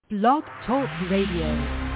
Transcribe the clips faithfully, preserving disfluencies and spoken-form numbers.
Blog Talk Radio.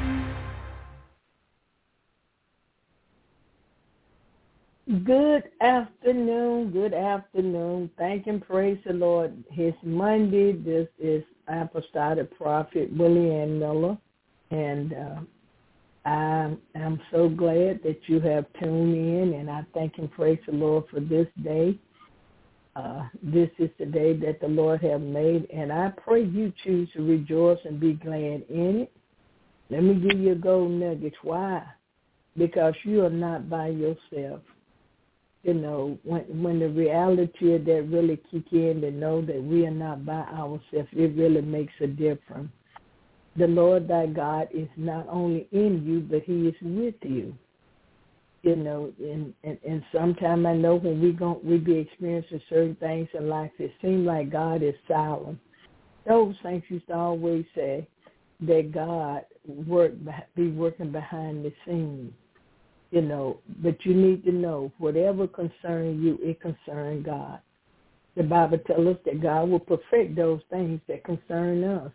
Good afternoon, good afternoon. Thank and praise the Lord. It's Monday. This is Apostolic Prophet Willie Ann Miller, and uh, I'm, I'm so glad that you have tuned in, and I thank and praise the Lord for this day. Uh, this is the day that the Lord has made, and I pray you choose to rejoice and be glad in it. Let me give you a gold nugget. Why? Because you are not by yourself. You know, when when the reality of that really kick in, to know that we are not by ourselves, it really makes a difference. The Lord thy God is not only in you, but he is with you. You know, and, and, and sometimes I know when we go, we be experiencing certain things in life, it seems like God is silent. Those things used to always say that God work be working behind the scenes. You know, but you need to know whatever concerns you, it concerns God. The Bible tells us that God will perfect those things that concern us.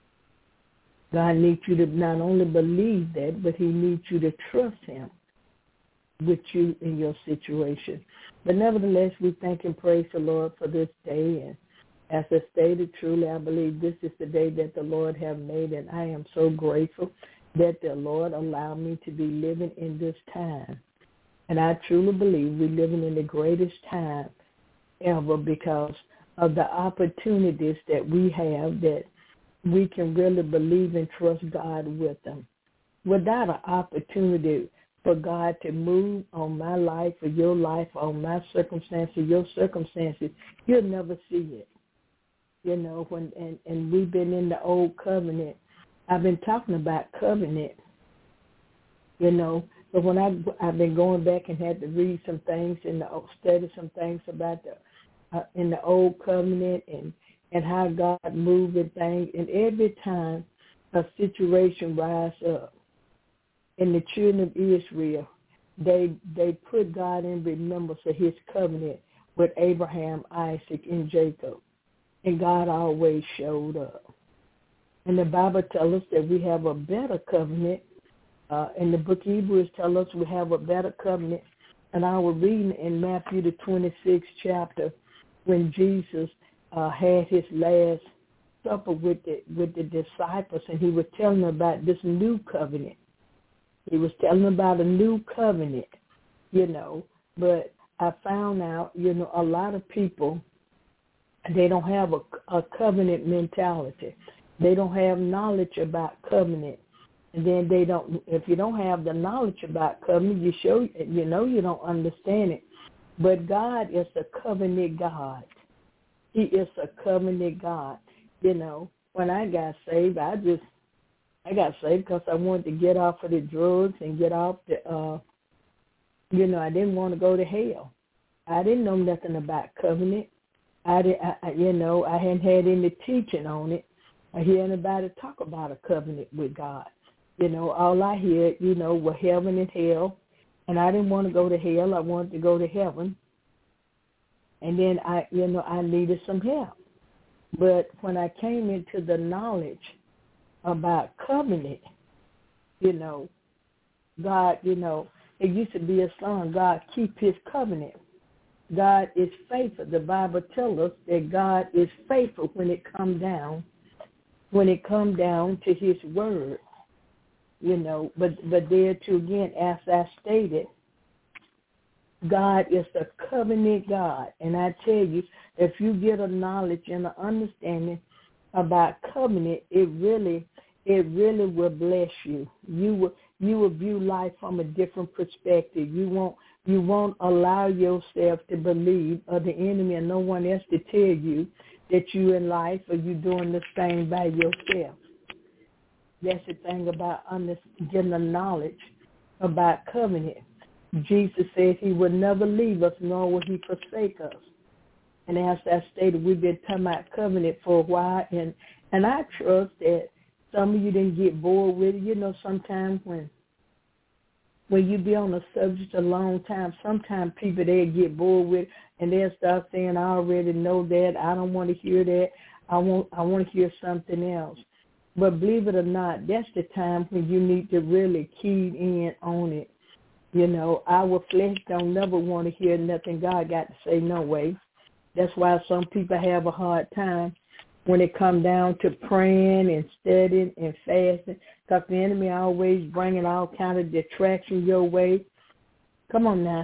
God needs you to not only believe that, but he needs you to trust him with you in your situation. But nevertheless, we thank and praise the Lord for this day. And as I stated, truly, I believe this is the day that the Lord have made, and I am so grateful that the Lord allowed me to be living in this time. And I truly believe we're living in the greatest time ever because of the opportunities that we have that we can really believe and trust God with them. Without an opportunity for God to move on my life or your life, on my circumstances, your circumstances, you'll never see it. You know, when and, and we've been in the old covenant. I've been talking about covenant, you know, but when I, I've been going back and had to read some things and study some things about the uh, in the old covenant and, and how God moved and things. And every time a situation rise up in the children of Israel, they they put God in remembrance of his covenant with Abraham, Isaac, and Jacob. And God always showed up. And the Bible tells us that we have a better covenant. Uh, and the book of Hebrews tells us we have a better covenant. And I was reading in Matthew the twenty-sixth chapter when Jesus uh, had his last supper with the, with the disciples, and he was telling them about this new covenant. He was telling them about a new covenant, you know. But I found out, you know, a lot of people, they don't have a, a covenant mentality. They don't have knowledge about covenant. And then they don't, if you don't have the knowledge about covenant, you show, you know you don't understand it. But God is a covenant God. He is a covenant God. You know, when I got saved, I just, I got saved because I wanted to get off of the drugs and get off the, uh, you know, I didn't want to go to hell. I didn't know nothing about covenant. I, did, I, you know, I hadn't had any teaching on it. I hear anybody talk about a covenant with God. You know, all I hear, you know, were heaven and hell. And I didn't want to go to hell. I wanted to go to heaven. And then I, you know, I needed some help. But when I came into the knowledge about covenant, you know, God, you know, it used to be a song, God keep his covenant. God is faithful. The Bible tells us that God is faithful when it comes down when it comes down to his word, you know, but, but there too again, as I stated, God is a covenant God. And I tell you, if you get a knowledge and an understanding about covenant, it really, it really will bless you. You will, you will view life from a different perspective. You won't, you won't allow yourself to believe, or the enemy and no one else to tell you that you in life or you doing this thing by yourself. That's the thing about getting the knowledge about covenant. Jesus said he would never leave us, nor will he forsake us. And as I stated, we've been talking about covenant for a while, and, and I trust that some of you didn't get bored with it. You know, sometimes when when you be on a subject a long time, sometimes people, they get bored with it, and they'll start saying, I already know that. I don't want to hear that. I want I want to hear something else. But believe it or not, that's the time when you need to really key in on it. You know, our flesh don't never want to hear nothing God got to say no way. That's why some people have a hard time when it come down to praying and studying and fasting, because the enemy always bringing all kind of distraction your way. Come on now.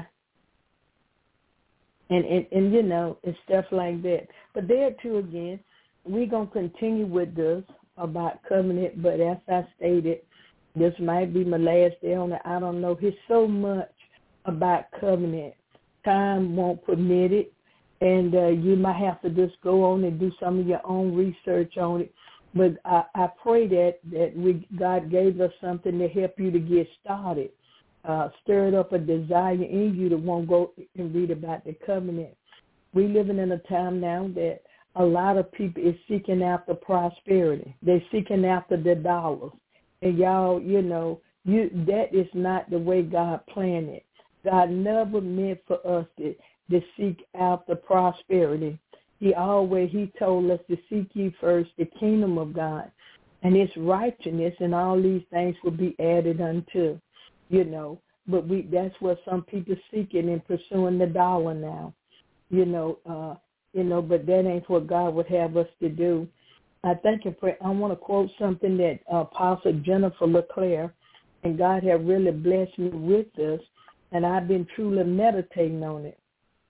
And, and, and you know, and stuff like that. But there too again, we're going to continue with this about covenant, but as I stated, this might be my last day on it. I don't know. There's so much about covenant. Time won't permit it, and uh, you might have to just go on and do some of your own research on it. But I, I pray that, that we, God gave us something to help you to get started, uh, stirred up a desire in you to want to go and read about the covenant. We're living in a time now that a lot of people is seeking after prosperity. They're seeking after the dollars. And y'all, you know, you that is not the way God planned it. God never meant for us to, to seek after prosperity. He always, he told us to seek ye first the kingdom of God and its righteousness, and all these things will be added unto, you know. But we that's what some people seeking and pursuing the dollar now, you know, uh, you know, but that ain't what God would have us to do. I thank you for, I want to quote something that uh, Apostle Jennifer LeClaire, and God has really blessed me with this, and I've been truly meditating on it.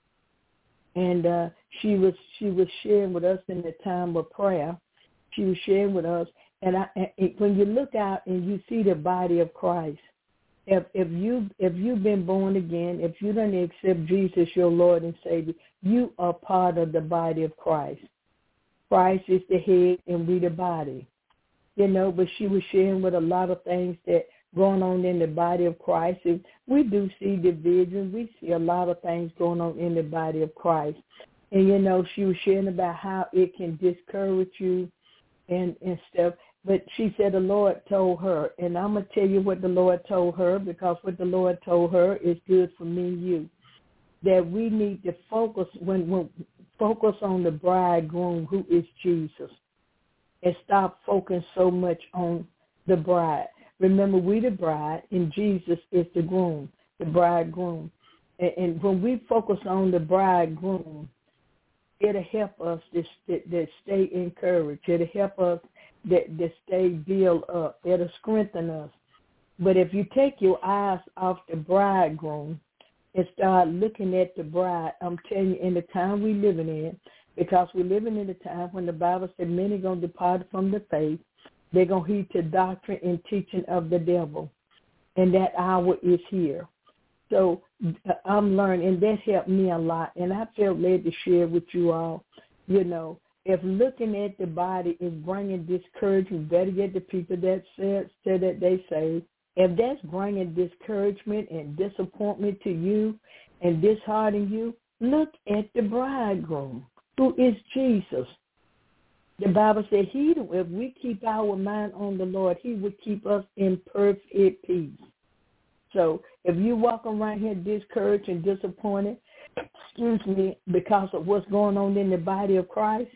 And uh, she was she was sharing with us in the time of prayer. She was sharing with us, and, I, and when you look out and you see the body of Christ, if if you if you've been born again, if you don't accept Jesus your Lord and Savior, you are part of the body of Christ. Christ is the head and we the body, you know, but she was sharing with a lot of things that going on in the body of Christ. And we do see division. We see a lot of things going on in the body of Christ. And, you know, she was sharing about how it can discourage you and, and stuff. But she said the Lord told her, and I'm going to tell you what the Lord told her, because what the Lord told her is good for me and you, that we need to focus when, when focus on the bridegroom, who is Jesus, and stop focusing so much on the bride. Remember, we the bride, and Jesus is the groom, the bridegroom. And, and when we focus on the bridegroom, it'll help us to, to, to stay encouraged. It'll help us to, to stay built up. It'll strengthen us. But if you take your eyes off the bridegroom and start looking at the bride, I'm telling you, in the time we're living in, because we're living in the time when the Bible said many are going to depart from the faith, they're going to heed to doctrine and teaching of the devil, and that hour is here. So uh, I'm learning, and that helped me a lot, and I felt led to share with you all. You know, if looking at the body is bringing discouragement, better yet the people that said, said that they say, if that's bringing discouragement and disappointment to you and disheartening you, look at the bridegroom, who is Jesus. The Bible said, he, if we keep our mind on the Lord, he would keep us in perfect peace. So if you walk around here discouraged and disappointed, excuse me, because of what's going on in the body of Christ,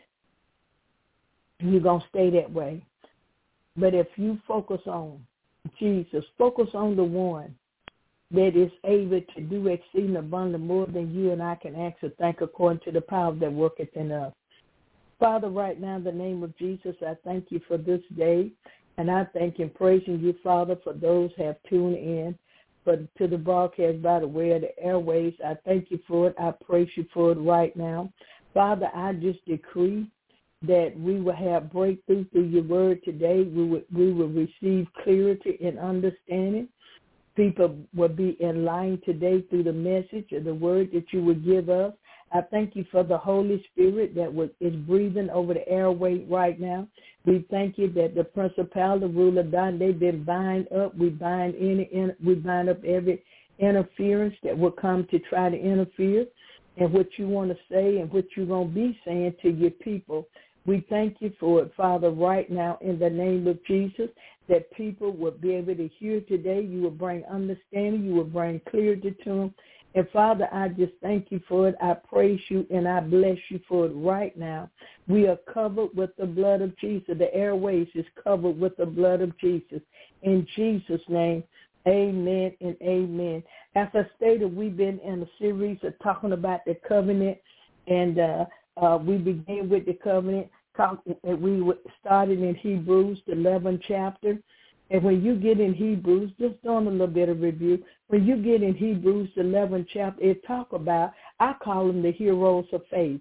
you're going to stay that way. But if you focus on Jesus, focus on the one that is able to do exceeding abundantly more than you and I can ask or think, according to the power that worketh in us. Father, right now in the name of Jesus, I thank you for this day, and I thank and praising you, Father, for those who have tuned in, but to the broadcast by the way of the airways. I thank you for it. I praise you for it right now. Father, I just decree that we will have breakthrough through your word today. We will, we will receive clarity and understanding. People will be in line today through the message or the word that you will give us. I thank you for the Holy Spirit that was, is breathing over the airway right now. We thank you that the principality, the ruler, done, they've been bind up. We bind any, in, we bind up every interference that will come to try to interfere and what you want to say and what you're going to be saying to your people. We thank you for it, Father, right now in the name of Jesus, that people will be able to hear today. You will bring understanding. You will bring clarity to them. And, Father, I just thank you for it. I praise you and I bless you for it right now. We are covered with the blood of Jesus. The airways is covered with the blood of Jesus. In Jesus' name, amen and amen. As I stated, we've been in a series of talking about the covenant, and uh, uh, we began with the covenant. Talk, we started in Hebrews, the eleventh chapter. And when you get in Hebrews, just doing a little bit of review, when you get in Hebrews, the eleventh chapter, it talk about, I call them the heroes of faith.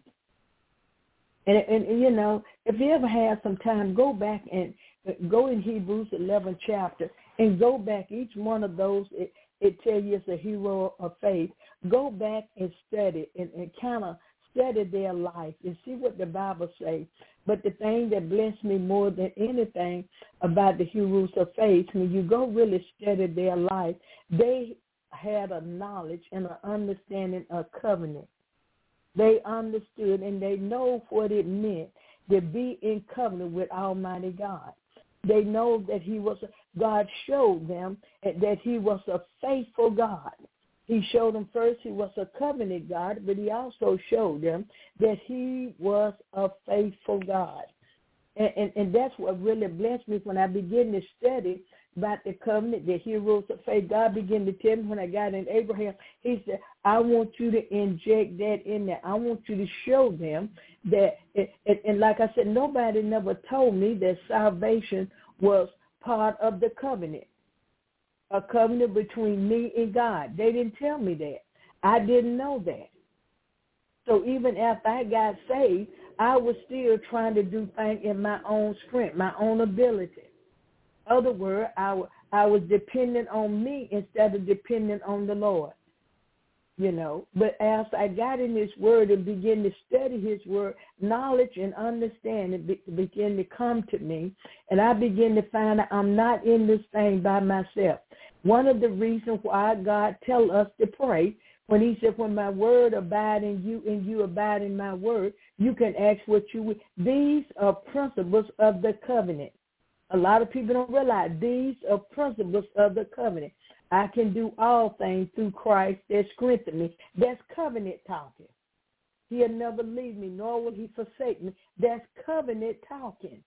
And, and, and, you know, if you ever have some time, go back and go in Hebrews, eleventh chapter, and go back. Each one of those, it, it tells you it's a hero of faith. Go back and study and, and kind of study their life and see what the Bible says. But the thing that blessed me more than anything about the heroes of faith, when you go really study their life, they had a knowledge and an understanding of covenant. They understood and they know what it meant to be in covenant with Almighty God. They know that he was, God showed them that he was a faithful God. He showed them first he was a covenant God, but he also showed them that he was a faithful God. And, and, and that's what really blessed me when I began to study about the covenant, the heroes of faith. God began to tell me when I got in Abraham, he said, I want you to inject that in there. I want you to show them that, and, and like I said, nobody never told me that salvation was part of the covenant. A covenant between me and God. They didn't tell me that. I didn't know that. So even after I got saved, I was still trying to do things in my own strength, my own ability. In other words, I, I was dependent on me instead of dependent on the Lord. You know, but as I got in his word and began to study his word, knowledge and understanding be, began to come to me, and I began to find out I'm not in this thing by myself. One of the reasons why God tells us to pray, when he said, when my word abide in you and you abide in my word, you can ask what you will. These are principles of the covenant. A lot of people don't realize these are principles of the covenant. I can do all things through Christ that strengthens me. That's covenant talking. He'll never leave me, nor will he forsake me. That's covenant talking.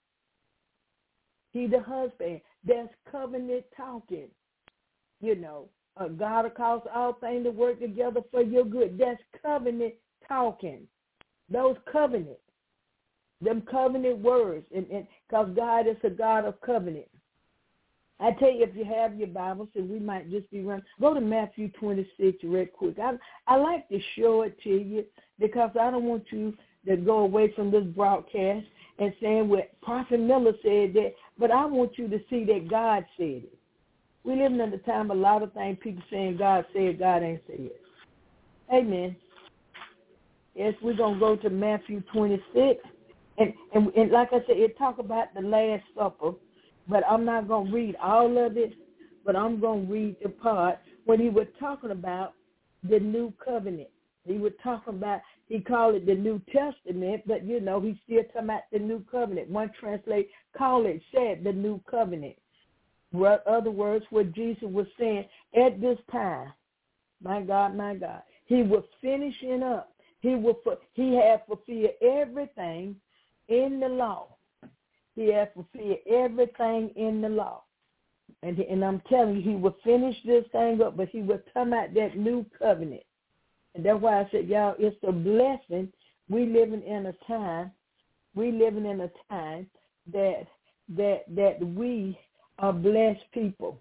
He the husband. That's covenant talking. You know, uh, God will cause all things to work together for your good. That's covenant talking. Those covenant. Them covenant words. And because God is a God of covenant. I tell you, if you have your Bibles, and we might just be running, go to Matthew twenty-six real quick. I, I like to show it to you because I don't want you to go away from this broadcast and saying what Prophet Miller said that, but I want you to see that God said it. We live in a time a lot of things people saying God said, God ain't said it. Amen. Yes, we're going to go to Matthew twenty-six. And, and, and like I said, it talk about the Last Supper. But I'm not going to read all of it, but I'm going to read the part when he was talking about the new covenant. He was talking about, he called it the New Testament, but, you know, he's still talking about the new covenant. One translate, call it, said the new covenant. In other words, what Jesus was saying at this time, my God, my God, he was finishing up. He, was, he had fulfilled everything in the law. He had fulfilled everything in the law. And, and I'm telling you, he would finish this thing up, but he would come out that new covenant. And that's why I said, y'all, it's a blessing. We living in a time, we living in a time that that that we are blessed people.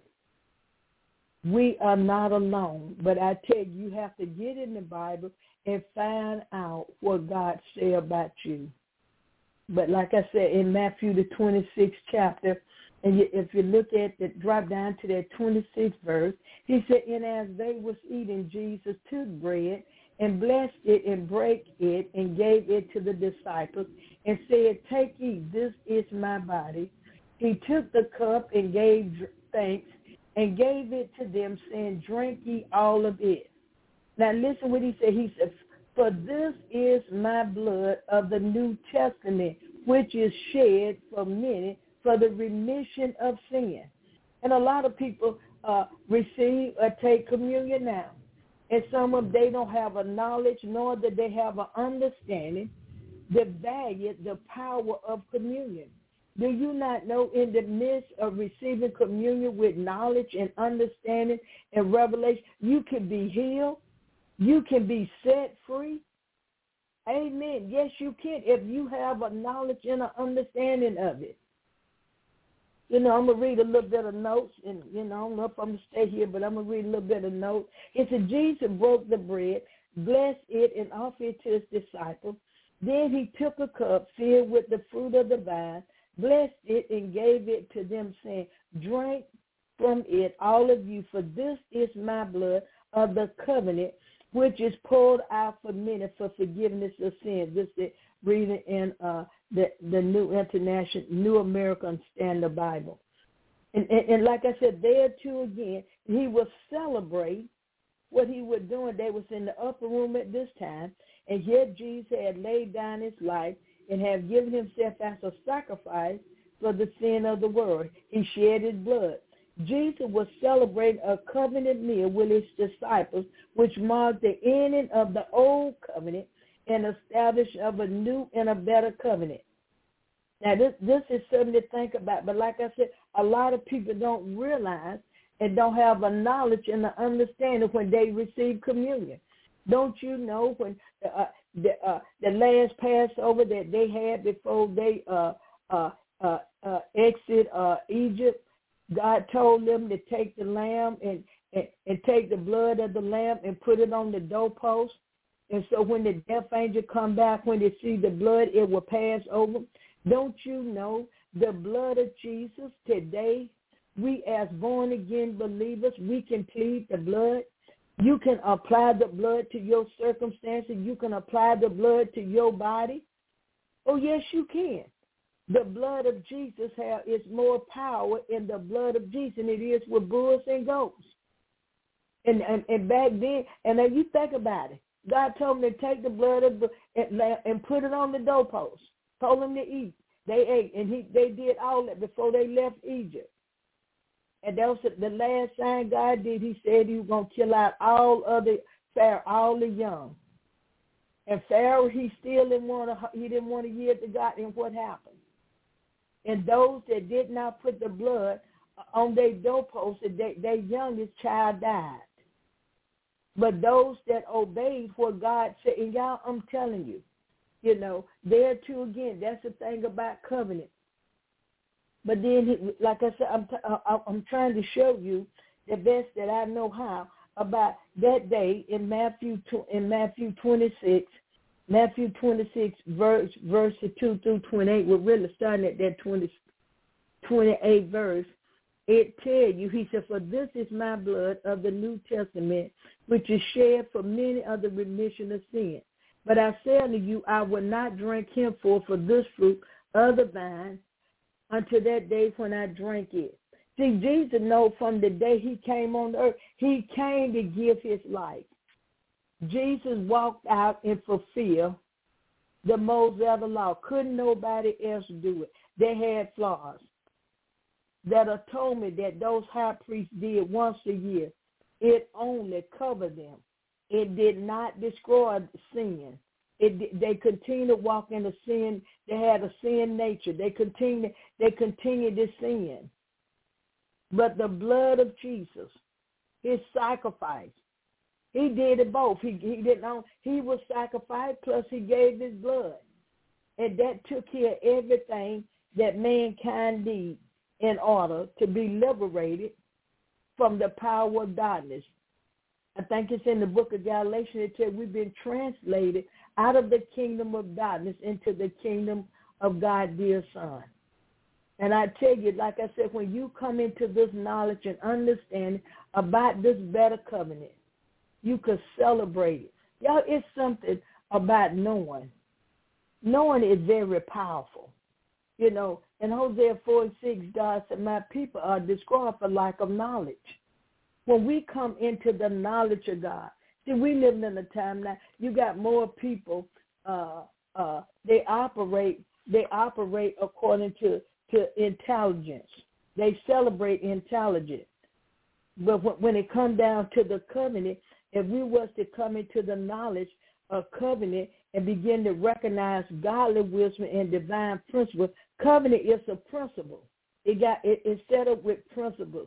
We are not alone. But I tell you, you have to get in the Bible and find out what God said about you. But like I said, in Matthew, the twenty-sixth chapter, and you, if you look at the, drop down to that twenty-sixth verse, he said, and as they was eating, Jesus took bread and blessed it and brake it and gave it to the disciples and said, take, eat, this is my body. He took the cup and gave thanks and gave it to them, saying, drink ye all of it. Now listen what he said. He said, for this is my blood of the New Testament, which is shed for many for the remission of sin. And a lot of people uh, receive or take communion now. And some of them, they don't have a knowledge, nor do they have an understanding, the value, the power of communion. Do you not know in the midst of receiving communion with knowledge and understanding and revelation, you can be healed, you can be set free? Amen. Yes, you can if you have a knowledge and an understanding of it. You know, I'm going to read a little bit of notes, and, you know, I don't know if I'm going to stay here, but I'm going to read a little bit of notes. It said, Jesus broke the bread, blessed it, and offered it to his disciples. Then he took a cup filled with the fruit of the vine, blessed it, and gave it to them, saying, drink from it, all of you, for this is my blood of the covenant, which is poured out for many for forgiveness of sins. This is reading in uh, the, the New International, New American Standard Bible. And, and, and like I said, there too again, he was celebrating what he was doing. They was in the upper room at this time, and yet Jesus had laid down his life and have given himself as a sacrifice for the sin of the world. He shed his blood. Jesus was celebrating a covenant meal with his disciples, which marked the ending of the old covenant and establishment of a new and a better covenant. Now, this, this is something to think about, but like I said, a lot of people don't realize and don't have a knowledge and an understanding when they receive communion. Don't you know when uh, the, uh, the last Passover that they had before they uh, uh, uh, uh, exit uh, Egypt, God told them to take the lamb and, and, and take the blood of the lamb and put it on the doorpost. And so when the death angel come back, when they see the blood, it will pass over. Don't you know the blood of Jesus today, we as born-again believers, we can plead the blood. You can apply the blood to your circumstances. You can apply the blood to your body. Oh, yes, you can. The blood of Jesus has is more power in the blood of Jesus than it is with bulls and goats. And, and and back then, and then you think about it, God told them to take the blood of the and, and put it on the doorpost. Told them to eat. They ate, and he they did all that before they left Egypt. And that was the last sign God did. He said he was going to kill out all other Pharaoh, all the young. And Pharaoh, he still didn't want to. He didn't want to yield to God. And what happened? And those that did not put the blood on their doorposts, they, their youngest child died. But those that obeyed what God said, and y'all, I'm telling you, you know, there too again, that's the thing about covenant. But then, like I said, I'm, t- I'm trying to show you the best that I know how about that day in Matthew in Matthew twenty-six, Matthew twenty-six, verse verses two through twenty-eight. We're really starting at that twenty, twenty-eight verse. It tells you, he said, for this is my blood of the New Testament, which is shed for many of the remission of sin. But I say unto you, I will not drink henceforth for this fruit of the vine until that day when I drink it. See, Jesus knows from the day he came on the earth, he came to give his life. Jesus walked out and fulfilled the Mosaic law. Couldn't nobody else do it. They had flaws. That atonement that those high priests did once a year, it only covered them. It did not destroy sin. It, they continued to walk in a sin. They had a sin nature. They continued, they continued to sin. But the blood of Jesus, his sacrifice, he did it both. He, he didn't own, he was sacrificed, plus he gave his blood. And that took care of everything that mankind needed in order to be liberated from the power of darkness. I think it's in the book of Galatians. It says we've been translated out of the kingdom of darkness into the kingdom of God's dear Son. And I tell you, like I said, when you come into this knowledge and understanding about this better covenant, you could celebrate it. Y'all, it's something about knowing. Knowing is very powerful. You know, in Hosea four and six, God said, my people are destroyed for lack of knowledge. When we come into the knowledge of God, see, we live in a time now, you got more people, uh, uh, they operate, they operate according to, to intelligence. They celebrate intelligence. But when it comes down to the covenant, if we was to come into the knowledge of covenant and begin to recognize godly wisdom and divine principle, covenant is a principle. It got it, it's set up with principles.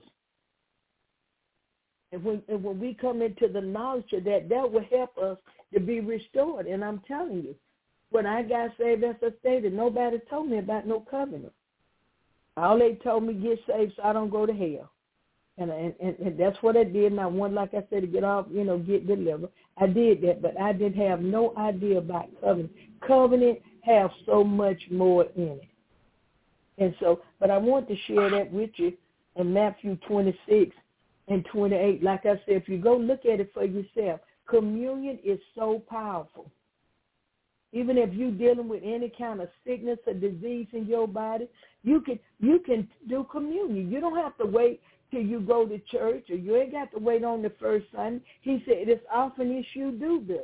And when, and when we come into the knowledge of that, that will help us to be restored. And I'm telling you, when I got saved, as I stated, nobody told me about no covenant. All they told me, get saved so I don't go to hell. And, and, and, and that's what I did. And I wanted, like I said, to get off, you know, get delivered. I did that, but I didn't have no idea about covenant. Covenant have so much more in it. And so, but I want to share that with you in Matthew twenty-six and twenty-eight. Like I said, if you go look at it for yourself, communion is so powerful. Even if you're dealing with any kind of sickness or disease in your body, you can you can do communion. You don't have to wait till you go to church, or you ain't got to wait on the first Sunday. He said, as often as you do this.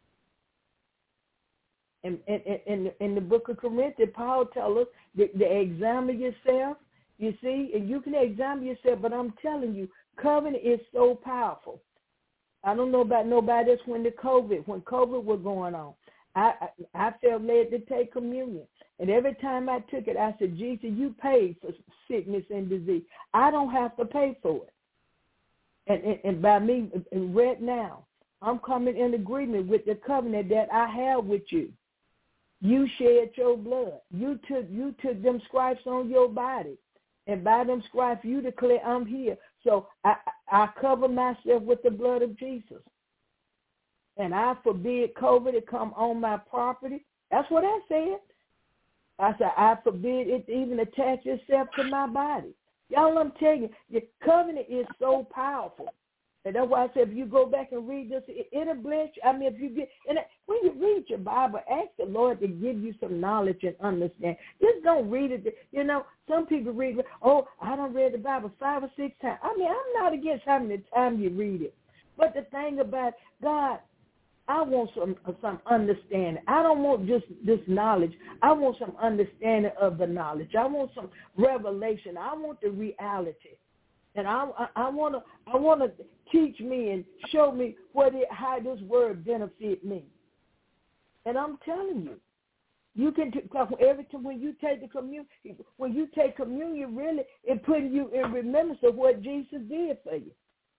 And in, in the book of Corinthians, Paul tells us that to examine yourself, you see, and you can examine yourself, but I'm telling you, covenant is so powerful. I don't know about nobody else when the COVID, when COVID was going on. I, I I felt led to take communion. And every time I took it, I said, Jesus, you paid for sickness and disease. I don't have to pay for it. And, and, and by me, and right now, I'm coming in agreement with the covenant that I have with you. You shed your blood. You took you took them stripes on your body. And by them stripes, you declare, I'm here. So I, I cover myself with the blood of Jesus. And I forbid COVID to come on my property. That's what I said. I said, I forbid it to even attach itself to my body. Y'all, I'm telling you, the covenant is so powerful. And that's why I said, if you go back and read this, it, it'll bless you. I mean, if you get, and when you read your Bible, ask the Lord to give you some knowledge and understanding. Just don't read it. You know, some people read, oh, I done read the Bible five or six times. I mean, I'm not against how many times you read it. But the thing about God, I want some some understanding. I don't want just this knowledge. I want some understanding of the knowledge. I want some revelation. I want the reality. And I I, I want to I want to teach me and show me what it, how this word benefit me. And I'm telling you, you can because every time when you take the communion, when you take communion, really it putting you in remembrance of what Jesus did for you.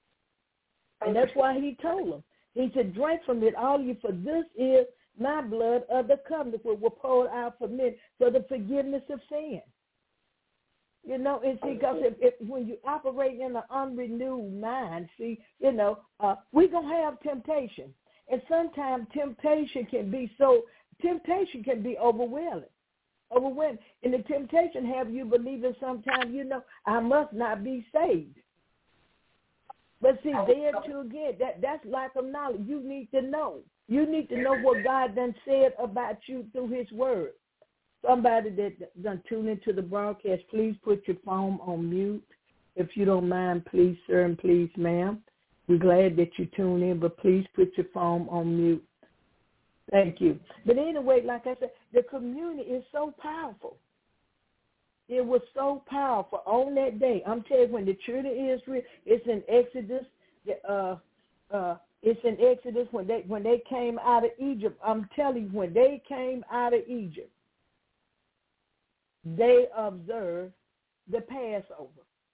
And that's why he told them. He said, drink from it, all of you, for this is my blood of the covenant, which will pour out for men for the forgiveness of sin. You know, and see, because if, if, when you operate in an unrenewed mind, see, you know, uh, we're going to have temptation. And sometimes temptation can be so, temptation can be overwhelming. Overwhelming. And the temptation have you believing sometimes, you know, I must not be saved. But see, there too again, that, that's lack of knowledge. You need to know. You need to know what God done said about you through his word. Somebody that done tune into the broadcast, please put your phone on mute. If you don't mind, please, sir, and please, ma'am. We're glad that you tune in, but please put your phone on mute. Thank you. But anyway, like I said, the community is so powerful. It was so powerful on that day. I'm telling you, when the children of Israel, it's in Exodus, uh, uh, it's in Exodus when they when they came out of Egypt. I'm telling you, when they came out of Egypt, they observed the Passover.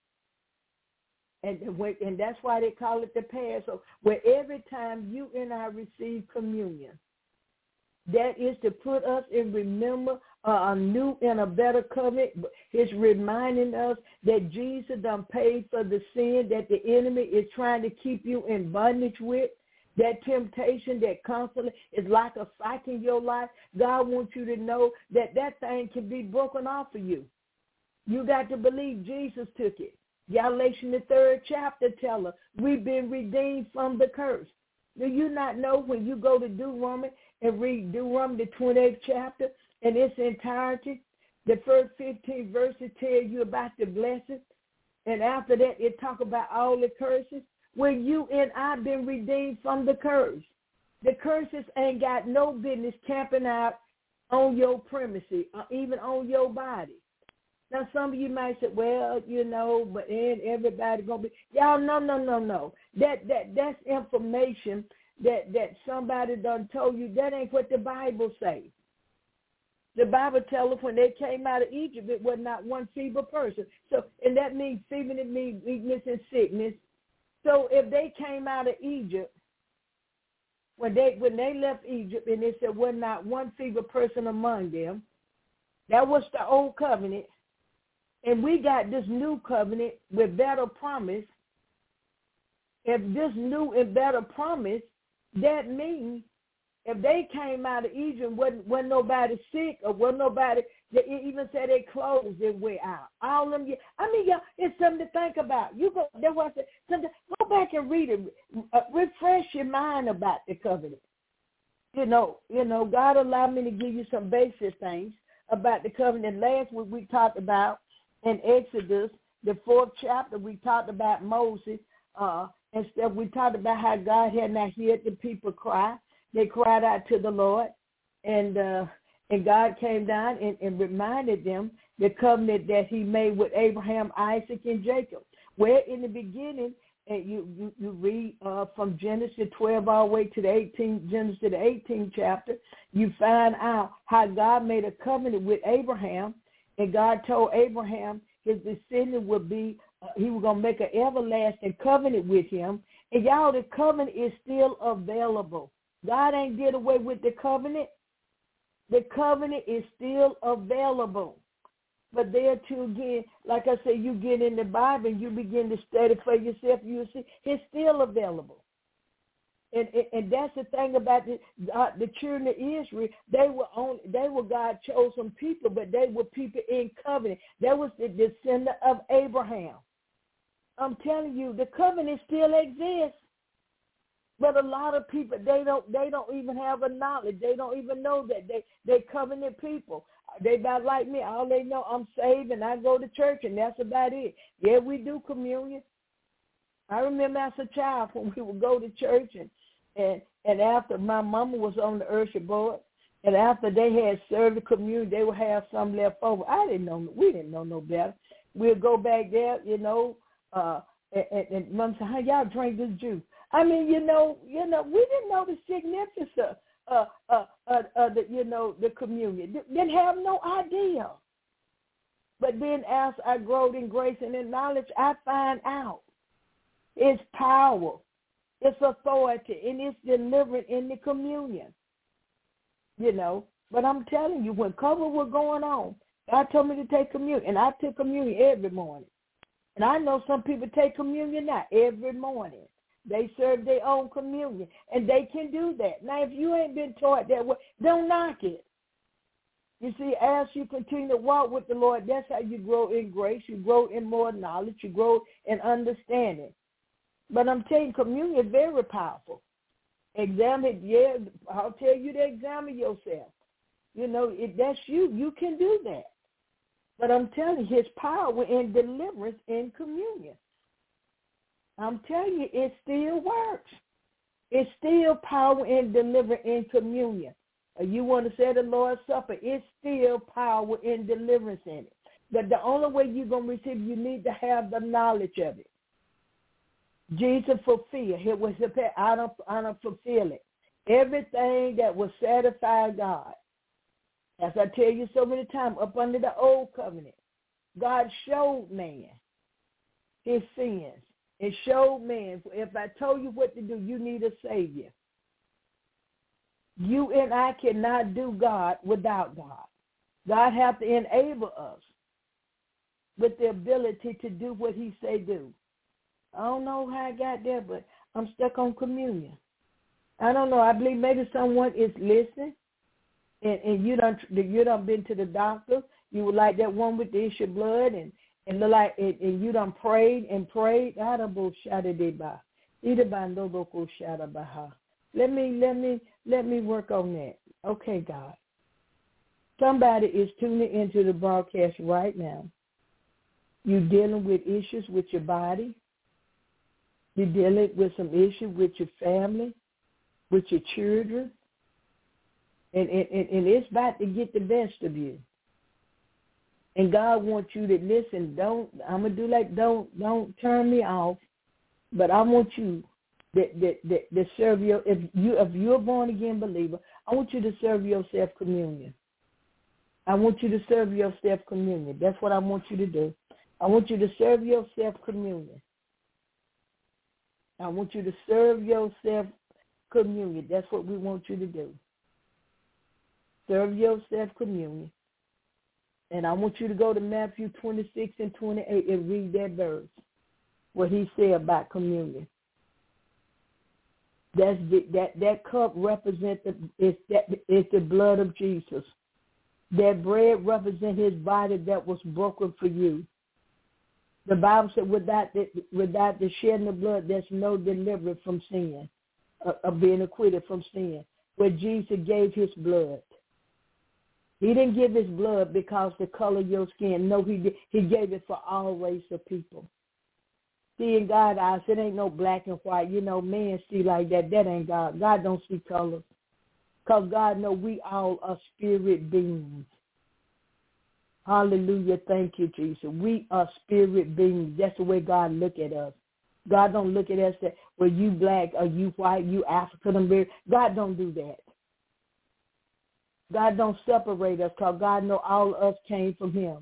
And, and that's why they call it the Passover, where every time you and I receive communion, that is to put us in remember uh, a new and a better covenant. It's reminding us that Jesus done paid for the sin that the enemy is trying to keep you in bondage with. That temptation that constantly is like a cycle in your life. God wants you to know that that thing can be broken off of you. You got to believe Jesus took it. Galatians, the third chapter, tell us we've been redeemed from the curse. Do you not know when you go to Deuteronomy and read Deuteronomy, the twenty-eighth chapter, in its entirety, the first fifteen verses tell you about the blessings, and after that it talk about all the curses? When you and I been redeemed from the curse, the curses ain't got no business camping out on your premises or even on your body. Now, some of you might say, well, you know, but then everybody going to be, y'all, no, no, no, no. That that That's information that, that somebody done told you. That ain't what the Bible says. The Bible tells us when they came out of Egypt, it was not one feeble person. So, and that means feeble, it means weakness and sickness. So if they came out of Egypt, when they when they left Egypt, and they said, was not one feeble person among them, that was the old covenant. And we got this new covenant with better promise. If this new and better promise, that means if they came out of Egypt, wasn't, wasn't nobody sick or wasn't nobody, they even said their clothes didn't wear out. All of them, I mean, y'all, it's something to think about. You go, that's why I said, something, go back and read it. Uh, refresh your mind about the covenant. You know, you know, God allowed me to give you some basic things about the covenant. Last week we talked about in Exodus, the fourth chapter, we talked about Moses, uh, and stuff. We talked about how God had not heard the people cry. They cried out to the Lord, and uh, and God came down and, and reminded them the covenant that he made with Abraham, Isaac, and Jacob. Where in the beginning, and you, you, you read uh, from Genesis twelve all the way to the eighteenth, Genesis to the eighteenth chapter, you find out how God made a covenant with Abraham. And God told Abraham his descendant would be, uh, he was going to make an everlasting covenant with him. And y'all, the covenant is still available. God ain't did away with the covenant. The covenant is still available. But there too, again, like I said, you get in the Bible and you begin to study for yourself, you'll see it's still available. And, and, and that's the thing about the, uh, the children of Israel. They were on, they were God chosen people, but they were people in covenant. That was the descendant of Abraham. I'm telling you, the covenant still exists. But a lot of people, they don't, they don't even have a knowledge. They don't even know that they, they covenant people. They about like me. All they know, I'm saved and I go to church, and that's about it. Yeah, we do communion. I remember as a child when we would go to church, and and, and after my mama was on the usher board, and after they had served the communion, they would have some left over. I didn't know, we didn't know no better. We'd go back there, you know, uh, and, and, and mom said, "How y'all drink this juice?" I mean, you know, you know, we didn't know the significance of, uh, uh, uh, uh, the, you know, the communion. Didn't have no idea. But then as I growed in grace and in knowledge, I find out it's power, it's authority, and it's delivered in the communion. You know, but I'm telling you, when COVID was going on, God told me to take communion, and I took communion every morning. And I know some people take communion now every morning. They serve their own communion, and they can do that. Now, if you ain't been taught that way, don't knock it. You see, as you continue to walk with the Lord, that's how you grow in grace. You grow in more knowledge. You grow in understanding. But I'm telling you, communion is very powerful. Examine, yeah, I'll tell you to examine yourself. You know, if that's you, you can do that. But I'm telling you, his power in deliverance in communion. I'm telling you, it still works. It's still power in deliverance in communion. Or you want to say the Lord's Supper, it's still power in deliverance in it. But the only way you're going to receive, you need to have the knowledge of it. Jesus fulfilled. It was I don't, I don't fulfill it. Everything that will satisfy God. As I tell you so many times, up under the old covenant, God showed man his sins. It showed man, if I told you what to do, you need a Savior. You and I cannot do God without God. God has to enable us with the ability to do what he say do. I don't know how I got there, but I'm stuck on communion. I don't know. I believe maybe someone is listening, and, and you done you done been to the doctor. You were like that one with the issue of blood, and and look like and, and you done prayed and prayed. Let me let me let me work on that. Okay, God. Somebody is tuning into the broadcast right now. You're dealing with issues with your body. You're dealing with some issues with your family, with your children. And, and, and it's about to get the best of you. And God wants you to listen. Don't, I'm going to do like, don't, don't turn me off. But I want you that, that, that, that serve your, if, you, if you're a born-again believer, I want you to serve yourself communion. I want you to serve yourself communion. That's what I want you to do. I want you to serve yourself communion. I want you to serve yourself communion. That's what we want you to do. Serve yourself communion. And I want you to go to Matthew twenty-six and twenty-eight and read that verse, what he said about communion. That's the, that that cup represents the, it's that it's the blood of Jesus. That bread represents his body that was broken for you. The Bible said, without the, without the shedding of blood, there's no deliverance from sin, uh, of being acquitted from sin. Where Jesus gave his blood. He didn't give his blood because the color of your skin. No, he did. He gave it for all race of people. See, in God's eyes, it ain't no black and white. You know, men see like that. That ain't God. God don't see color. Because God know we all are spirit beings. Hallelujah. Thank you, Jesus. We are spirit beings. That's the way God look at us. God don't look at us that, well, you black or you white, you African American. God don't do that. God don't separate us because God know all of us came from him.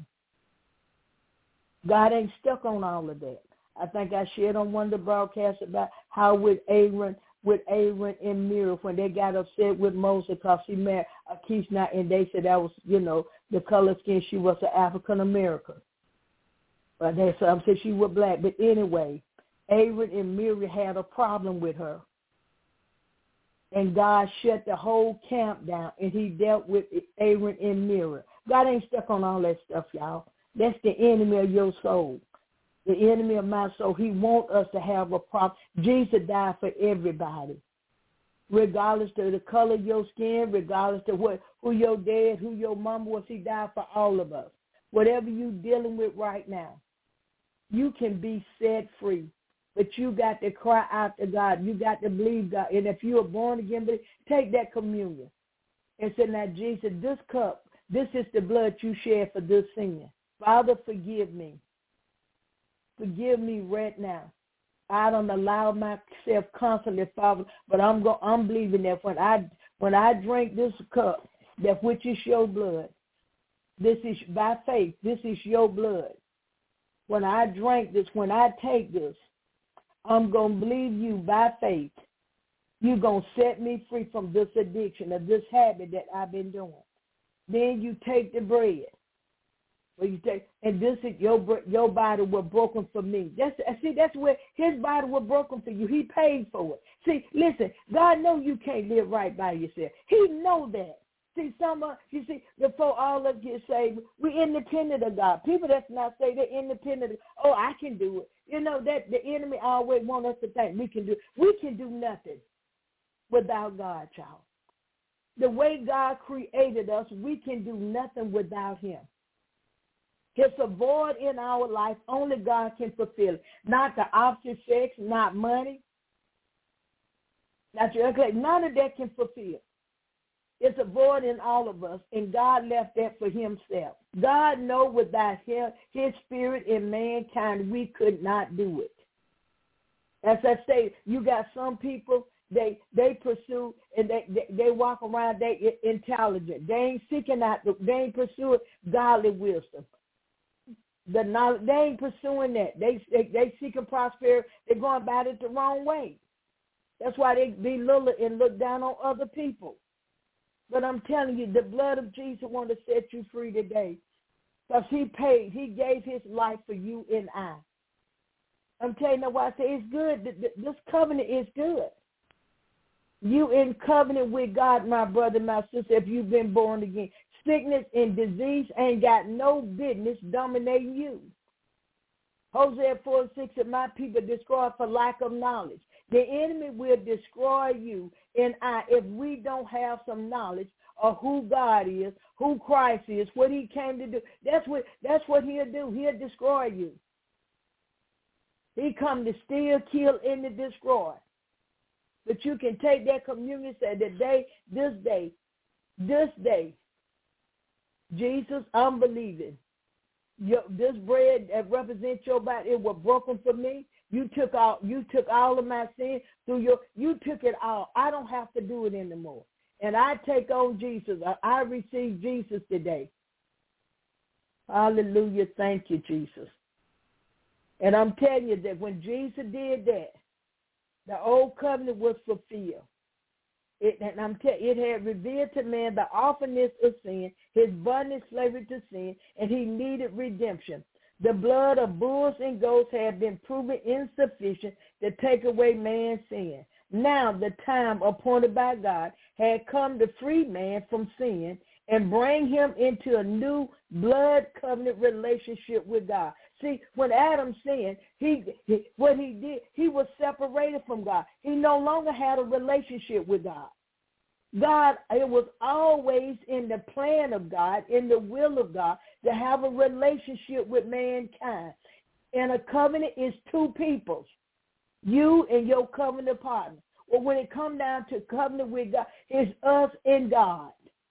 God ain't stuck on all of that. I think I shared on one of the broadcasts about how with Aaron, with Aaron and Miriam, when they got upset with Moses because he married Akishna, and they said that was, you know, the color skin, she was an African American. But they some said she was black. But anyway, Aaron and Miriam had a problem with her. And God shut the whole camp down, and he dealt with Aaron and Miriam. God ain't stuck on all that stuff, y'all. That's the enemy of your soul, the enemy of my soul. He wants us to have a problem. Jesus died for everybody, regardless of the color of your skin, regardless of what, who your dad, who your mom was. He died for all of us. Whatever you're dealing with right now, you can be set free. But you got to cry out to God. You got to believe God. And if you are born again, take that communion and say, now, Jesus, this cup, this is the blood you shed for this sin. Father, forgive me. Forgive me right now. I don't allow myself constantly, Father, but I'm go, I'm believing that when I when I drink this cup, that which is your blood, this is by faith, this is your blood. When I drink this, when I take this, I'm going to believe you by faith. You're going to set me free from this addiction or this habit that I've been doing. Then you take the bread. Well, you take, and this is your your body was broken for me. That's see, that's where his body was broken for you. He paid for it. See, listen, God knows you can't live right by yourself. He know that. See, some of you see, before all of us get saved, we're independent of God. People that's not saved, they're independent of, oh, I can do it. You know, that the enemy always wants us to think we can do. We can do nothing without God, y'all. The way God created us, we can do nothing without him. It's a void in our life. Only God can fulfill it. Not the opposite sex, not money. Not your okay. None of that can fulfill. It's a void in all of us, and God left that for himself. God knows without him, his spirit in mankind, we could not do it. As I say, you got some people, they they pursue, and they, they, they walk around, they intelligent. They ain't seeking out, they ain't pursuing godly wisdom. The knowledge, they ain't pursuing that. They, they, they seeking prosperity. They're going about it the wrong way. That's why they belittle and look down on other people. But I'm telling you, the blood of Jesus wants to set you free today. Because he paid. He gave his life for you and I. I'm telling you why I say it's good. This covenant is good. You in covenant with God, my brother, my sister, if you've been born again. Sickness and disease ain't got no business dominating you. Hosea four and six said, my people destroy for lack of knowledge. The enemy will destroy you and I if we don't have some knowledge of who God is, who Christ is, what he came to do. That's what that's what he'll do. He'll destroy you. He come to steal, kill, and to destroy. But you can take that communion and say, today, this day, this day, Jesus, I'm believing your, this bread that represents your body, it was broken for me. You took all you took all of my sin through your you took it all. I don't have to do it anymore. And I take on Jesus. I, I receive Jesus today. Hallelujah. Thank you, Jesus. And I'm telling you that when Jesus did that, the old covenant was fulfilled. It, and I'm telling you, it had revealed to man the awfulness of sin, his bondage, slavery to sin, and he needed redemption. The blood of bulls and goats had been proven insufficient to take away man's sin. Now the time appointed by God had come to free man from sin and bring him into a new blood covenant relationship with God. See, when Adam sinned, he, he what he did, he was separated from God. He no longer had a relationship with God. God, it was always in the plan of God, in the will of God, to have a relationship with mankind. And a covenant is two peoples, you and your covenant partner. Well, when it comes down to covenant with God, it's us and God.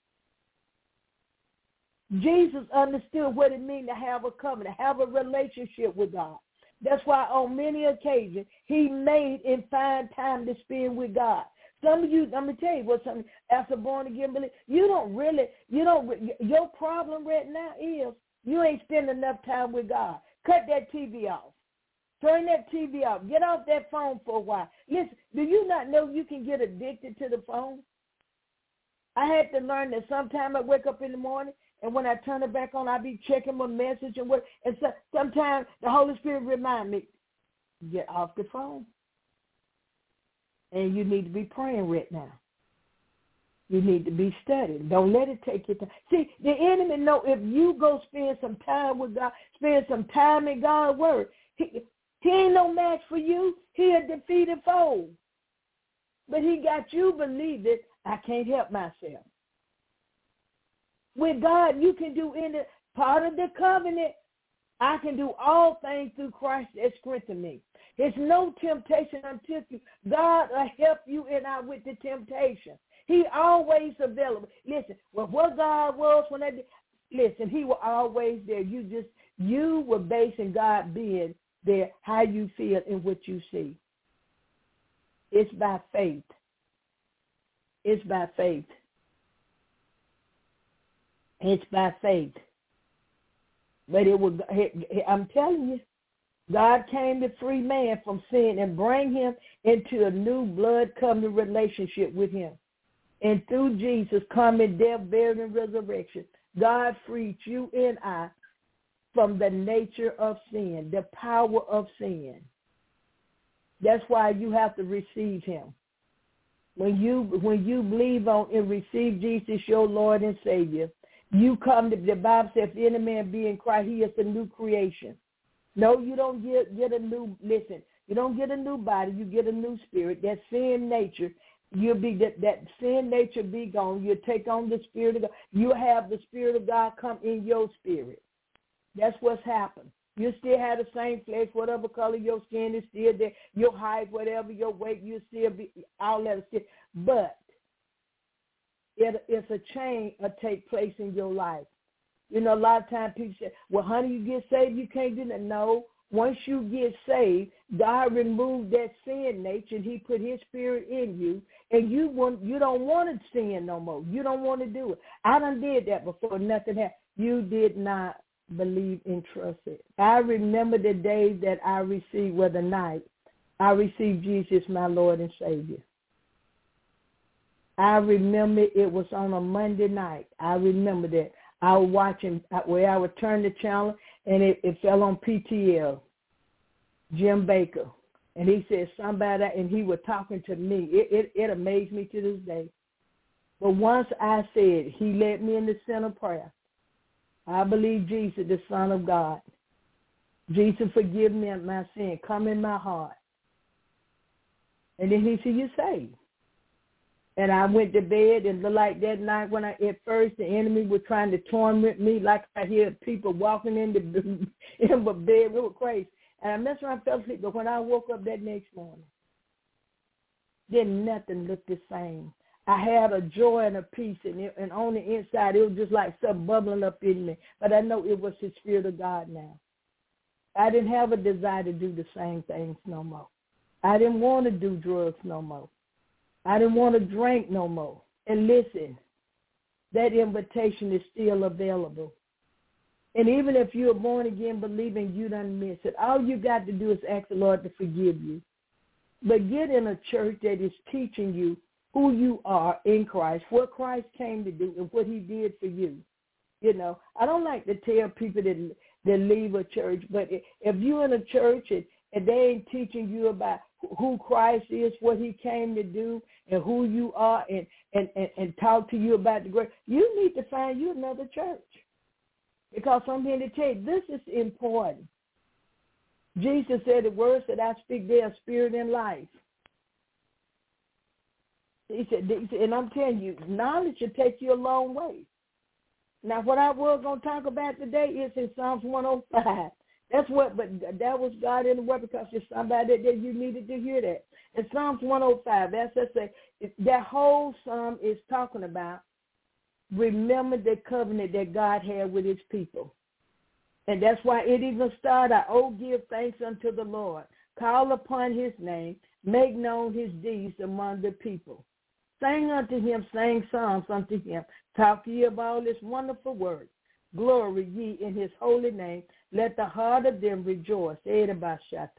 Jesus understood what it means to have a covenant, have a relationship with God. That's why on many occasions he made and find time to spend with God. Some of you, I'm going to tell you what something, as a born-again believer, you don't really, you don't, your problem right now is you ain't spending enough time with God. Cut that T V off. Turn that T V off. Get off that phone for a while. Listen, do you not know you can get addicted to the phone? I had to learn that sometime I wake up in the morning, and when I turn it back on, I be checking my message and what. And so, sometimes the Holy Spirit remind me, get off the phone. And you need to be praying right now. You need to be studying. Don't let it take your time. See, the enemy know if you go spend some time with God, spend some time in God's word, he, he ain't no match for you. He a defeated foe. But he got you believing, I can't help myself. With God, you can do any part of the covenant. I can do all things through Christ that strengthens me. There's no temptation until you. God will help you and I with the temptation. He always available. Listen, well, what God was when I did, listen, he was always there. You just, you were basing God being there, how you feel and what you see. It's by faith. It's by faith. It's by faith. But it was, I'm telling you, God came to free man from sin and bring him into a new blood covenant relationship with him. And through Jesus' coming, death, burial, and resurrection, God freed you and I from the nature of sin, the power of sin. That's why you have to receive him. When you when you believe on and receive Jesus, your Lord and Savior, you come to, the Bible says, if any man be in Christ, he is a new creation. No, you don't get, get a new, listen, you don't get a new body, you get a new spirit. That sin nature, you'll be, that, that sin nature be gone. You'll take on the Spirit of God. You'll have the Spirit of God come in your spirit. That's what's happened. You still have the same flesh, whatever color your skin is still there, your height, whatever your weight, you still be, all that is still. But it, it's a change that take place in your life. You know, a lot of times people say, well, honey, you get saved, you can't do that. No, once you get saved, God removed that sin nature, and he put his spirit in you, and you want, you don't want to sin no more. You don't want to do it. I done did that before. Nothing happened. You did not believe and trust it. I remember the day that I received, well, the night I received Jesus, my Lord and Savior. I remember it was on a Monday night. I remember that. I was watching where I would turn the channel, and it, it fell on P T L, Jim Baker. And he said somebody, and he was talking to me. It, it, it amazed me to this day. But once I said, he led me in the center prayer. I believe Jesus, the Son of God. Jesus, forgive me of my sin. Come in my heart. And then he said, you're saved. And I went to bed, and like that night when I, at first the enemy was trying to torment me, like I hear people walking in the in my bed, it was crazy. And I messed around, fell asleep, but when I woke up that next morning, then nothing looked the same. I had a joy and a peace, and, it, and on the inside, it was just like something bubbling up in me. But I know it was the Spirit of God now. I didn't have a desire to do the same things no more. I didn't want to do drugs no more. I didn't want to drink no more. And listen, that invitation is still available. And even if you're born again believing, you done miss it. All you got to do is ask the Lord to forgive you. But get in a church that is teaching you who you are in Christ, what Christ came to do, and what he did for you. You know, I don't like to tell people that, that leave a church, but if you're in a church and, and they ain't teaching you about who Christ is, what he came to do, and who you are, and, and, and, and talk to you about the grace, you need to find you another church. Because I'm here to tell you, this is important. Jesus said, the words that I speak, they are spirit and life. He said, and I'm telling you, knowledge should take you a long way. Now, what I was going to talk about today is in Psalms one oh five. That's what, but that was God in the word, because there's somebody that you needed to hear that. In Psalms one oh five, that's just say that whole psalm is talking about remember the covenant that God had with his people. And that's why it even started, oh, give thanks unto the Lord. Call upon his name. Make known his deeds among the people. Sing unto him, sing songs unto him. Talk ye of all his wonderful works. Glory ye in his holy name. Let the heart of them rejoice. That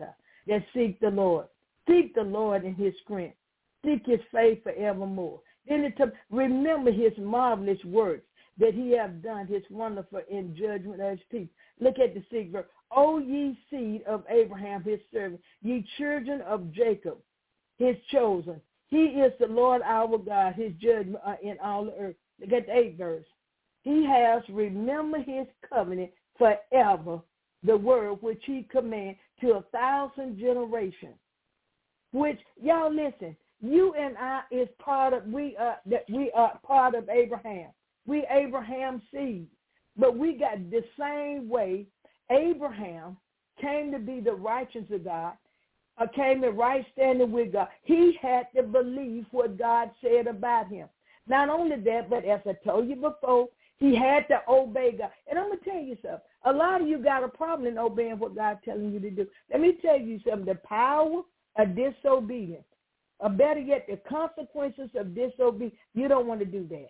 seek the Lord. Seek the Lord in his strength. Seek his faith forevermore. Then it took, remember his marvelous works that he have done, his wonderful in judgment of his people. Look at the sixth verse. O ye seed of Abraham, his servant, ye children of Jacob, his chosen. He is the Lord our God, his judgment are in all the earth. Look at the eighth verse. He has remembered his covenant forever, the word which he commanded to a thousand generations. Which, y'all listen, you and I is part of, we are, that we are part of Abraham. We Abraham's seed. But we got the same way Abraham came to be the righteous of God, or came in right standing with God. He had to believe what God said about him. Not only that, but as I told you before, he had to obey God. And I'm going to tell you something. A lot of you got a problem in obeying what God's telling you to do. Let me tell you something. The power of disobedience, or better yet, the consequences of disobedience, you don't want to do that.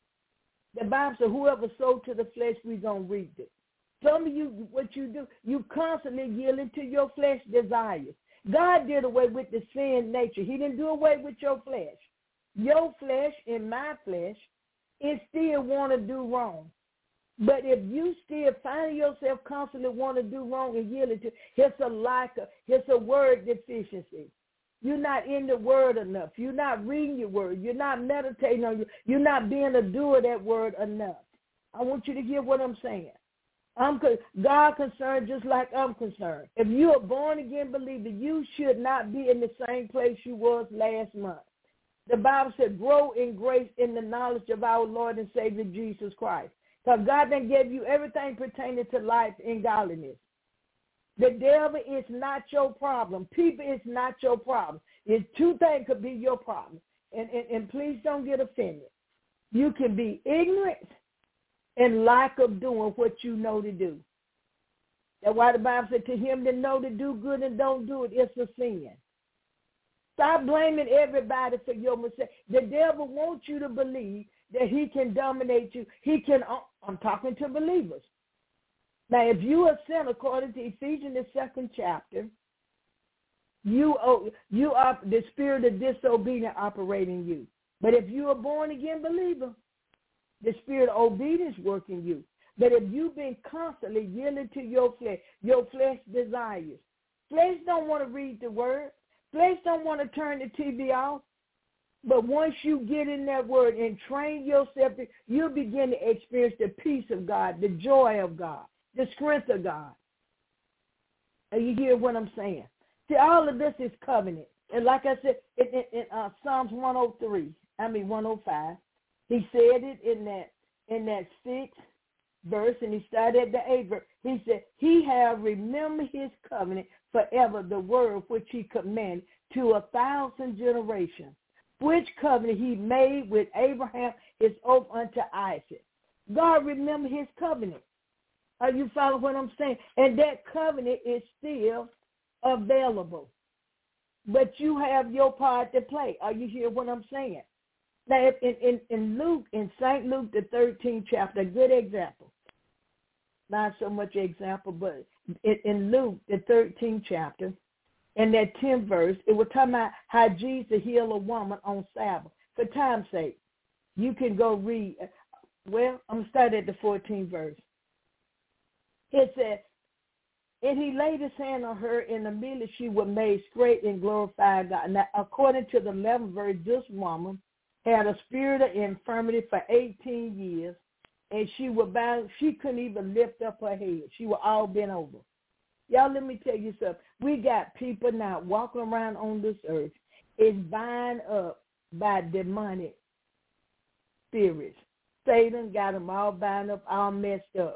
The Bible says, whoever sowed to the flesh, we're going to reap it. Some of you, what you do, you constantly yielding to your flesh desires. God did away with the sin nature. He didn't do away with your flesh. Your flesh and my flesh, it still want to do wrong. But if you still find yourself constantly want to do wrong and yielding to, it's a lack of, it's a word deficiency. You're not in the word enough. You're not reading your word. You're not meditating on you. You're not being a doer of that word enough. I want you to hear what I'm saying. I'm God concerned just like I'm concerned. If you're a born-again believer, you should not be in the same place you was last month. The Bible said, grow in grace in the knowledge of our Lord and Savior Jesus Christ. Because God then gave you everything pertaining to life and godliness. The devil is not your problem. People is not your problem. It's two things could be your problem. And, and, and please don't get offended. You can be ignorant and lack of doing what you know to do. That's why the Bible said, to him that know to do good and don't do it, it's a sin. Stop blaming everybody for your mistake. The devil wants you to believe that he can dominate you. He can, I'm talking to believers. Now, if you are sin, according to Ephesians, the second chapter, you are, you are the spirit of disobedience operating you. But if you are born-again believer, the spirit of obedience working you. But if you've been constantly yielding to your flesh, your flesh desires, flesh don't want to read the word. Flesh don't want to turn the T V off. But once you get in that word and train yourself, you'll begin to experience the peace of God, the joy of God, the strength of God. And you hear what I'm saying? See, all of this is covenant. And like I said, in, in, in uh, Psalms one oh three, I mean one oh five, he said it in that in that sixth verse, and he started at the eighth verse. He said, he have remembered his covenant forever, the word which he commanded to a thousand generations. which covenant he made with Abraham, his oath unto Isaac. God remembered his covenant. Are you following what I'm saying? And that covenant is still available. But you have your part to play. Are you hearing what I'm saying? Now, in, in, in Luke, in Saint Luke, the thirteenth chapter, a good example. Not so much example, but in, in Luke, the thirteenth chapter, in that tenth verse, it was talking about how Jesus healed a woman on Sabbath. For time's sake, you can go read. Well, I'm going to start at the fourteenth verse. It said, and he laid his hand on her, and immediately she was made straight and glorified God. Now, according to the eleventh verse, this woman had a spirit of infirmity for eighteen years, and she was bound. She couldn't even lift up her head. She was all bent over. Y'all, let me tell you something. We got people now walking around on this earth is bound up by demonic spirits. Satan got them all bound up, all messed up.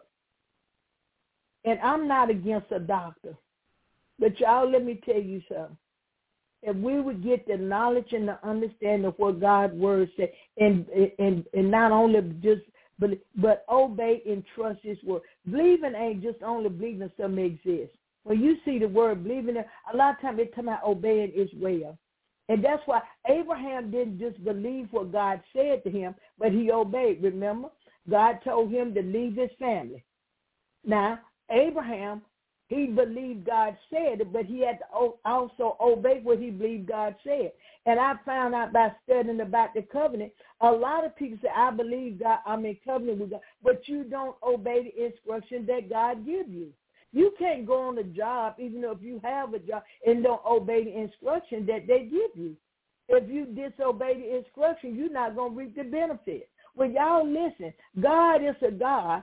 And I'm not against a doctor, but y'all, let me tell you something. If we would get the knowledge and the understanding of what God's word said, and and and not only just but but obey and trust His word. Believing ain't just only believing something exists. When you see the word believing, a lot of times it's talking about obeying as well. And that's why Abraham didn't just believe what God said to him, but he obeyed. Remember, God told him to leave his family. Now, Abraham, he believed God said it, but he had to also obey what he believed God said. And I found out by studying about the covenant, a lot of people say, I believe God, I'm in covenant with God, but you don't obey the instruction that God gives you. You can't go on a job, even though if you have a job, and don't obey the instruction that they give you. If you disobey the instruction, you're not going to reap the benefit. Well, y'all listen, God is a God,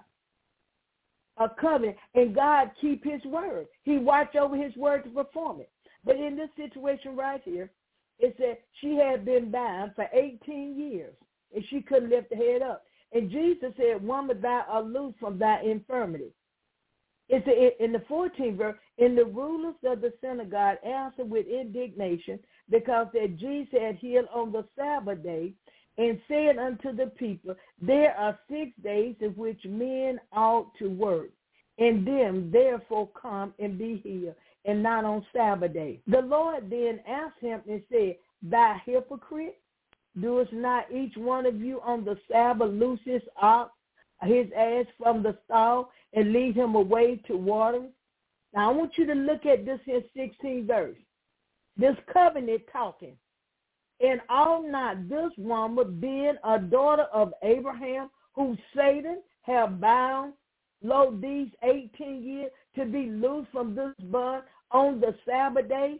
a covenant, and God keep his word. He watch over his word to perform it. But in this situation right here, it said she had been bound for eighteen years, and she couldn't lift her head up. And Jesus said, woman, thou art loose from thy infirmity. It's in the fourteenth verse, and the rulers of the synagogue answered with indignation because that Jesus had healed on the Sabbath day, and said unto the people, there are six days in which men ought to work, and them therefore come and be healed, and not on Sabbath day. The Lord then asked him and said, thou hypocrite, doest not each one of you on the Sabbath loose his ox, his ass from the stall, and lead him away to water? Now, I want you to look at this in sixteenth verse. This covenant talking. And ought not this woman, being a daughter of Abraham, whom Satan have bound, lo, these eighteen years, to be loosed from this bond on the Sabbath day?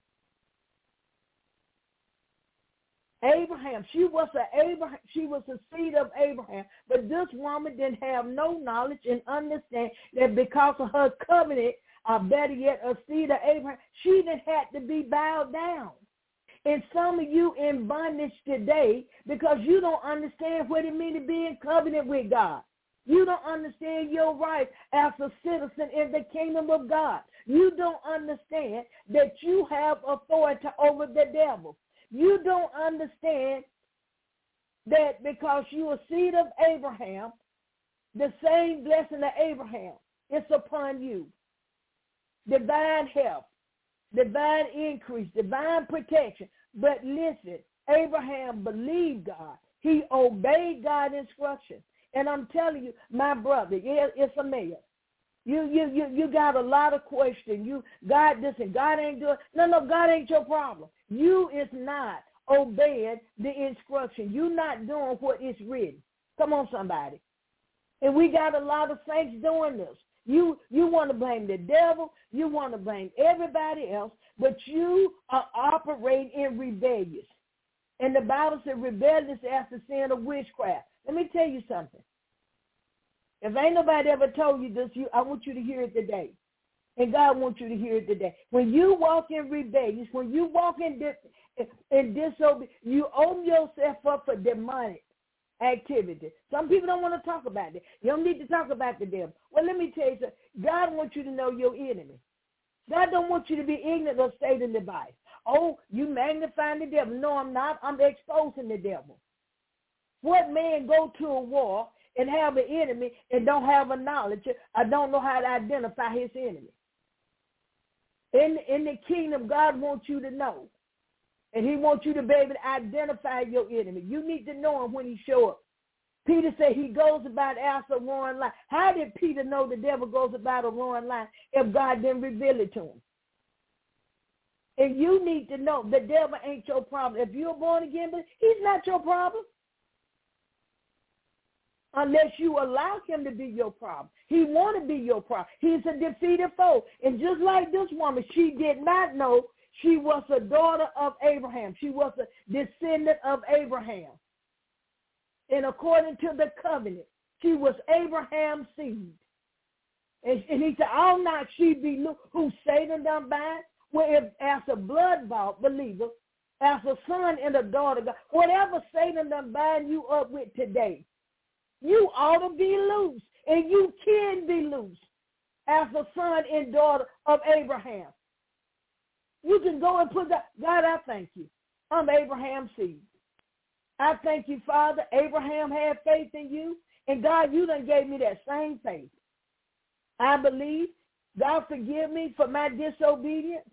Abraham, she was a Abraham, she was a seed of Abraham, but this woman didn't have no knowledge and understand that because of her covenant, or better yet, a seed of Abraham, she didn't have to be bowed down. And some of you in bondage today because you don't understand what it means to be in covenant with God. You don't understand your rights as a citizen in the kingdom of God. You don't understand that you have authority over the devil. You don't understand that because you are seed of Abraham, the same blessing of Abraham is upon you. Divine help, divine increase, divine protection. But listen, Abraham believed God. He obeyed God's instructions. And I'm telling you, my brother, yeah, it's a male. You you you you got a lot of questions. You God this and God ain't doing no no God ain't your problem. You is not obeying the instruction. You not doing what is written. Come on, somebody. And we got a lot of saints doing this. You you want to blame the devil. You want to blame everybody else, but you are operating in rebellion. And the Bible says rebellion is as the sin of witchcraft. Let me tell you something. If ain't nobody ever told you this, you, I want you to hear it today. And God wants you to hear it today. When you walk in rebellion, when you walk in, dis, in disobedience, you open yourself up for demonic activity. Some people don't want to talk about it. You don't need to talk about the devil. Well, let me tell you something. God wants you to know your enemy. God don't want you to be ignorant of Satan's device. oh, you magnifying the devil. No, I'm not. I'm exposing the devil. What man go to a war and have an enemy and don't have a knowledge, I don't know how to identify his enemy? In, in the kingdom, God wants you to know. And he wants you to be able to identify your enemy. You need to know him when he show up. Peter said he goes about as a roaring lion. How did Peter know the devil goes about a roaring lion if God didn't reveal it to him? And you need to know the devil ain't your problem. If you're born again, but he's not your problem. Unless you allow him to be your problem. He want to be your problem. He's a defeated foe. And just like this woman, she did not know she was a daughter of Abraham. She was a descendant of Abraham. And according to the covenant, she was Abraham's seed. And, and he said, "I'll not she be who Satan done bind?" Well, if as a blood-bought believer, as a son and a daughter, God, whatever Satan done bind you up with today, you ought to be loose, and you can be loose as a son and daughter of Abraham. You can go and put that, God, I thank you. I'm Abraham's seed. I thank you, Father. Abraham had faith in you, and God, you done gave me that same faith. I believe. God, forgive me for my disobedience.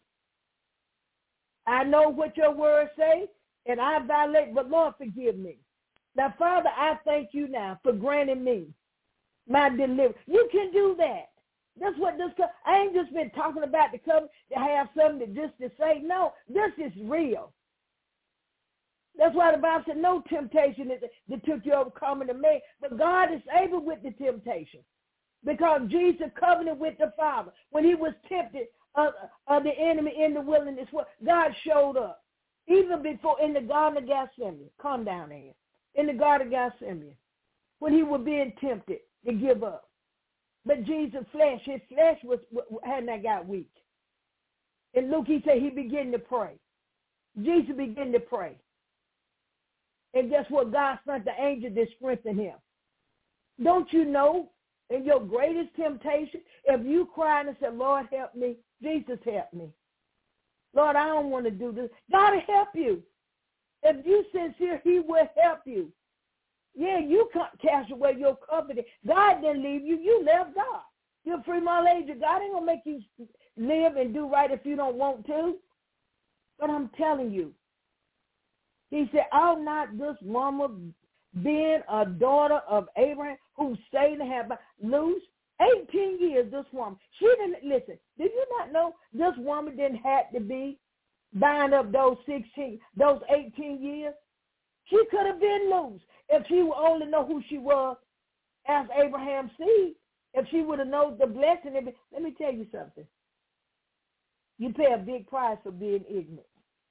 I know what your words say, and I violate, but Lord, forgive me. Now, Father, I thank you now for granting me my deliverance. You can do that. That's what this, I ain't just been talking about the covenant to have something to just to say. No, this is real. That's why the Bible said no temptation that, that took you overcoming to man. But God is able with the temptation because Jesus covenanted with the Father. When he was tempted of, of the enemy in the wilderness, God showed up. Even before in the Garden of Gethsemane. Calm down here. In the Garden of Gethsemane. When he was being tempted to give up. But Jesus' flesh, his flesh was had not got weak. In Luke, he said he began to pray. Jesus began to pray. And guess what? God sent the angel to strengthen him. Don't you know, in your greatest temptation, if you cried and said, "Lord, help me," Jesus, help me. Lord, I don't want to do this. God will help you. If you sincere, he will help you. Yeah, you can't cast away your covenant. God didn't leave you. You left God. You're a free moral agent. God ain't going to make you live and do right if you don't want to. But I'm telling you, he said, "Ought not this woman, being a daughter of Abraham, who Satan had loose?" eighteen years, this woman. She didn't, listen, did you not know this woman didn't have to be bind up those sixteen, those eighteen years? She could have been loose if she would only know who she was as Abraham's seed. If she would have known the blessing. Let me tell you something. You pay a big price for being ignorant.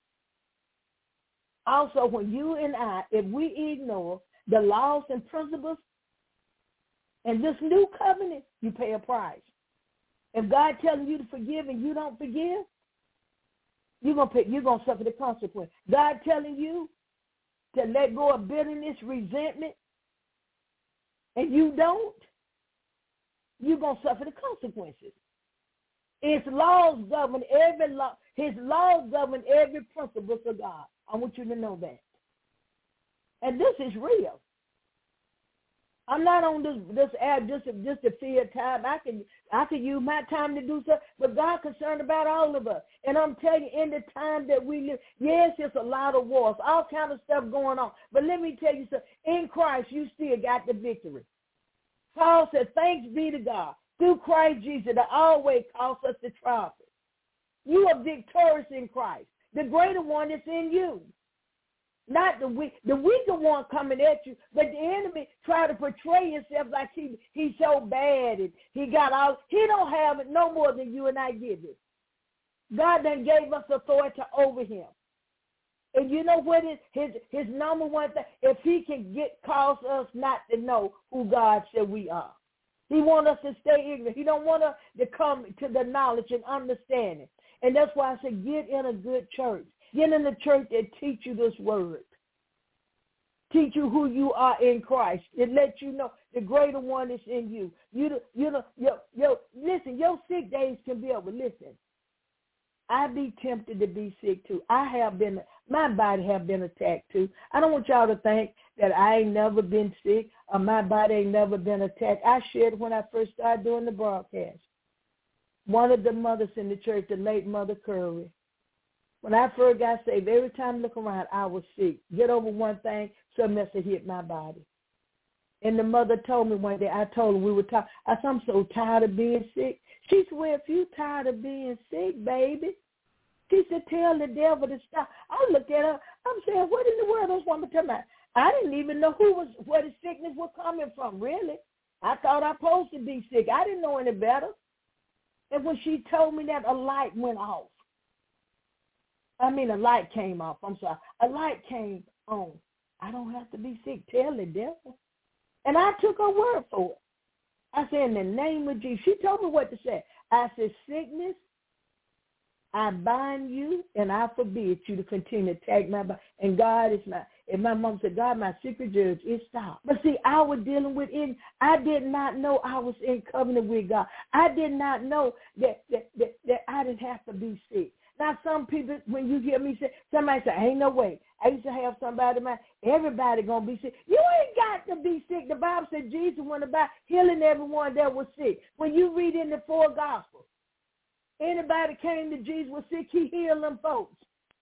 Also, when you and I, if we ignore the laws and principles and this new covenant, you pay a price. If God telling you to forgive and you don't forgive, you're gonna pay, you're gonna suffer the consequence. God telling you to let go of bitterness, resentment, and you don't, you're gonna suffer the consequences. His laws govern every law. His laws govern every principle of God. I want you to know that. And this is real. I'm not on this this app just to, just to fill time. I can I can use my time to do something, but God concerned about all of us. And I'm telling you, in the time that we live, yes, it's a lot of wars, all kind of stuff going on. But let me tell you something. In Christ, you still got the victory. Paul said, "Thanks be to God through Christ Jesus that always calls us to triumph." You are victorious in Christ. The greater one is in you. Not the weak, the weaker one coming at you, but the enemy try to portray himself like he he's so bad and he got all. He don't have it no more than you and I give it. God then gave us authority over him, and you know what is his his number one thing? If he can get cause us not to know who God said we are, he want us to stay ignorant. He don't want us to come to the knowledge and understanding, and that's why I said get in a good church. Get in the church that teach you this word. Teach you who you are in Christ. It lets you know the greater one is in you. You, you know, yo, yo, listen, your sick days can be over. Listen, I be tempted to be sick too. I have been, my body have been attacked too. I don't want y'all to think that I ain't never been sick or my body ain't never been attacked. I shared when I first started doing the broadcast. One of the mothers in the church, the late Mother Curry, when I first got saved, every time I look around, I was sick. Get over one thing, something else had hit my body. And the mother told me one day, I told her we were talking, I said, I'm so tired of being sick. She said, well, if you tired of being sick, baby, she said, tell the devil to stop. I looked at her, I'm saying, what in the world is this woman talking about? I didn't even know who was, where the sickness was coming from, really. I thought I was supposed to be sick. I didn't know any better. And when she told me that, a light went off. I mean, a light came off. I'm sorry. A light came on. I don't have to be sick. Tell the devil. And I took her word for it. I said, in the name of Jesus. She told me what to say. I said, sickness, I bind you and I forbid you to continue to attack my body. And God is my, and my mom said, God, my secret judge, it stopped. But see, I was dealing with it. I did not know I was in covenant with God. I did not know that, that, that, that I didn't have to be sick. Now, some people, when you hear me say, somebody say, ain't no way. I used to have somebody, man, everybody going to be sick. You ain't got to be sick. The Bible said Jesus went about healing everyone that was sick. When you read in the four Gospels, anybody came to Jesus was sick, he healed them folks.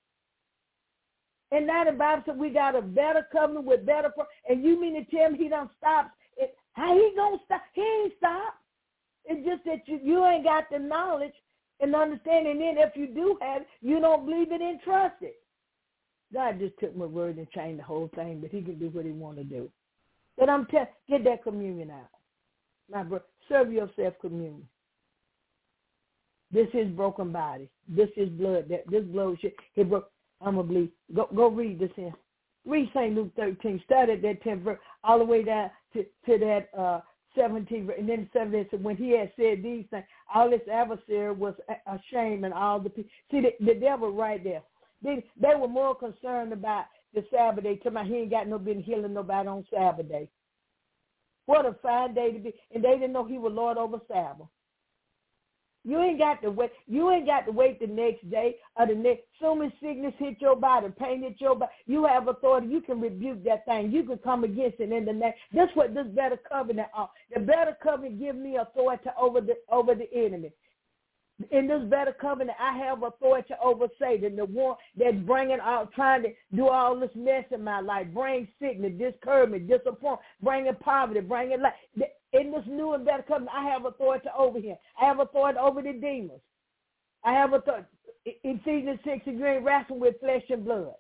And now the Bible said we got a better covenant with better, pro- and you mean to tell me he don't stop? It, how he going to stop? He ain't stop. It's just that you, you ain't got the knowledge and understanding. Then if you do have it, you don't believe it and trust it. God just took my word and changed the whole thing, but he can do what he want to do. But I'm telling, get that communion out. My brother, serve yourself communion. This is broken body. This is blood. That this blood shit. He broke. I'm gonna believe. Go go read this here. Read Saint Luke thirteen. Start at that tenth verse all the way down to, to that uh, seventeenth verse. And then seventeen said, when he had said these things, all this adversary was ashamed, and all the people. See the, the devil right there. They, they were more concerned about the Sabbath day. Tell me he ain't got no business healing nobody on Sabbath day. What a fine day to be. And they didn't know he was Lord over Sabbath. You ain't got to wait. You ain't got to wait the next day or the next. Soon as sickness hit your body, pain hit your body, you have authority. You can rebuke that thing. You can come against it in the name. That's what this better covenant are. The better covenant give me authority over the over the enemy. In this better covenant, I have authority over Satan, the one that's bringing out, trying to do all this mess in my life, bring sickness, discouragement, disappointment, bringing poverty, bringing life. In this new and better covenant, I have authority over him. I have authority over the demons. I have authority. Ephesians six, you ain't wrestling with flesh and blood.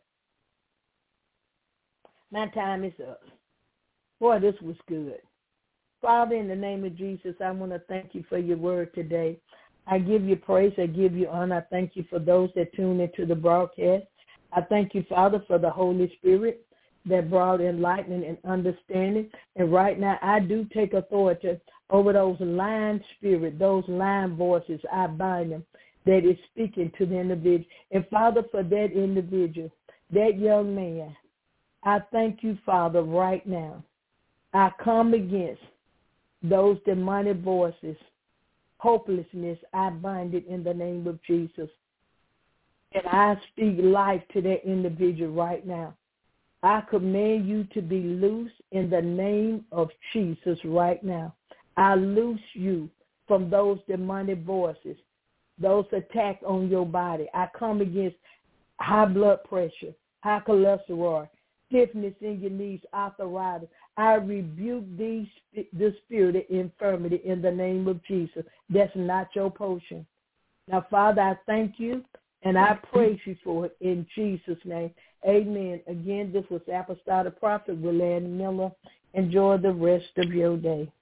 My time is up. Boy, this was good. Father, in the name of Jesus, I want to thank you for your word today. I give you praise. I give you honor. I thank you for those that tune into the broadcast. I thank you, Father, for the Holy Spirit that brought enlightenment and understanding. And right now, I do take authority over those lying spirits, those lying voices. I bind them that is speaking to the individual. And, Father, for that individual, that young man, I thank you, Father, right now. I come against those demonic voices, hopelessness. I bind it in the name of Jesus. And I speak life to that individual right now. I command you to be loose in the name of Jesus right now. I loose you from those demonic voices, those attacks on your body. I come against high blood pressure, high cholesterol, stiffness in your knees, arthritis. I rebuke these, this spirit of infirmity in the name of Jesus. That's not your portion. Now, Father, I thank you, and I praise you for it in Jesus' name. Amen. Again, this was Apostolic Prophet William Miller. Enjoy the rest of your day.